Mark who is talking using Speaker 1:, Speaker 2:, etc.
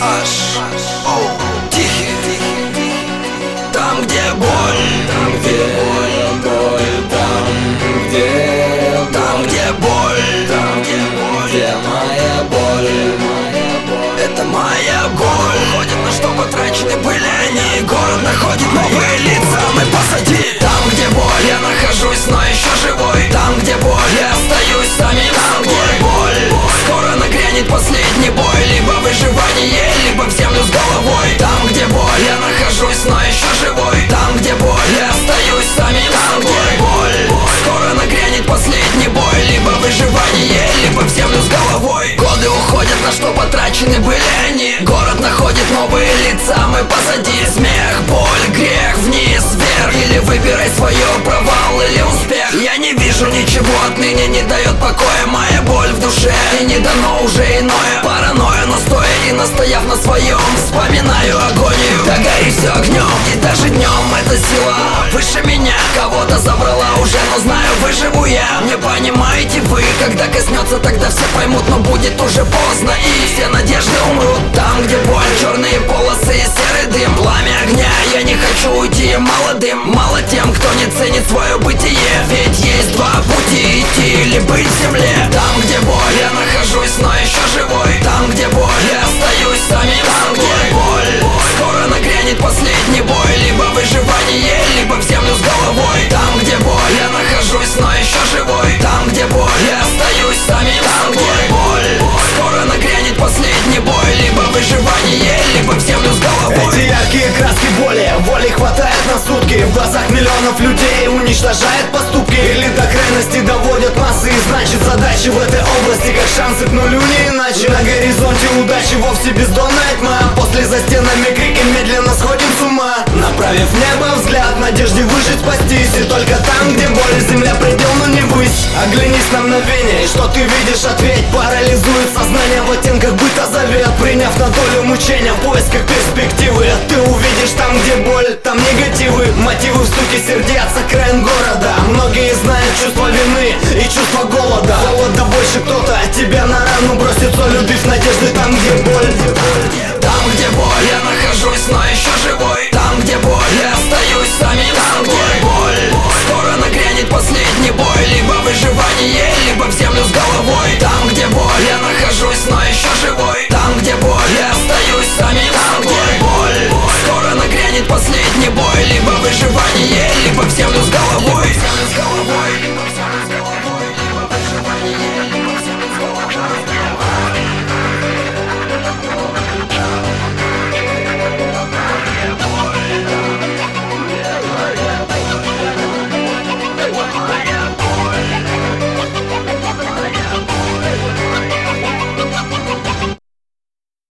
Speaker 1: Тихий. Там, где боль,
Speaker 2: там, где боль, там, где
Speaker 1: боль,
Speaker 2: где моя боль.
Speaker 1: это моя боль. Ходят на что потрачены были они. Город находит новые лица, мы позади. Там, где боль, я нахожусь, но еще живой. Там, где боль, я остаюсь самим собой. Там, где боль, скоро нагрянет последний бой. Либо выживание, либо в землю с головой. Там, где боль, я нахожусь, но еще живой. Там, где боль, я остаюсь самим собой. Там, где боль, скоро нагрянет последний бой. Либо выживание, либо в землю с головой. Годы уходят, на что потрачены были они. Город находит новые лица, мы позади. Смех, боль, грех, вниз, вверх. Или выбирай свое, провал или успех. Я не вижу ничего отныне, не дает покоя моя боль в душе. И не дано уже иное, паранойя. Но стоя и настояв на своем, вспоминаю агонию. Да гори все огнем, и даже днем эта сила выше меня. Кого-то забрала уже, но знаю, выживу я. Не понимаете вы, когда коснется, тогда все поймут. Но будет уже поздно, и все надежды умрут. Там, где боль, черные полосы и серый дым. Пламя огня, я не хочу уйти молодым. Мало тем, кто не ценит свое бытие. Ведь есть два пути: идти или быть в земле. Там, где боль, я нахожусь, но еще живой. Там, где боль, я остаюсь самим собой. Там, где боль, скоро нагрянет последний бой. Либо выживание, либо в землю с головой. Там, где боль, я нахожусь, но еще живой. Там, где боль, я остаюсь самим собой. Там, где боль, скоро нагрянет последний бой. Либо выживание, либо в землю с головой.
Speaker 3: Эти яркие краски боли, воли хватает на сутки. В глазах миллионов людей уничтожает поступки. Или до крайности доводят массы. И значит задачи в этой области как шансы к нулю, не иначе. На горизонте удачи вовсе бездонная тьма. После за стенами крики, медленно сходим с ума. Направив в небо взгляд, надежде выжить, спастись. И только там, где боль, земля предел, но не высь. Оглянись на мгновение, и что ты видишь, ответь. Парализует сознание в оттенках быта завет. Приняв на долю мучения в поисках перспективы. Ты увидишь там, где боль, там негативы. Мотивы в стуке сердец, окраин города. Многие знают чувство вины и чувство голода. Холода больше, кто-то тебя на рану бросит соль, убив надежды там, где боль.
Speaker 1: Там, где боль, я нахожусь, но еще живой. Там, где боль, я остаюсь самим собой. Там, где боль, скоро нагрянет последний бой. Либо выживание, либо в землю с головой. Там, где боль, я нахожусь, но еще живой. Там, где боль, я остаюсь самим собой. Там, где боль, скоро нагрянет последний бой. Либо выживание,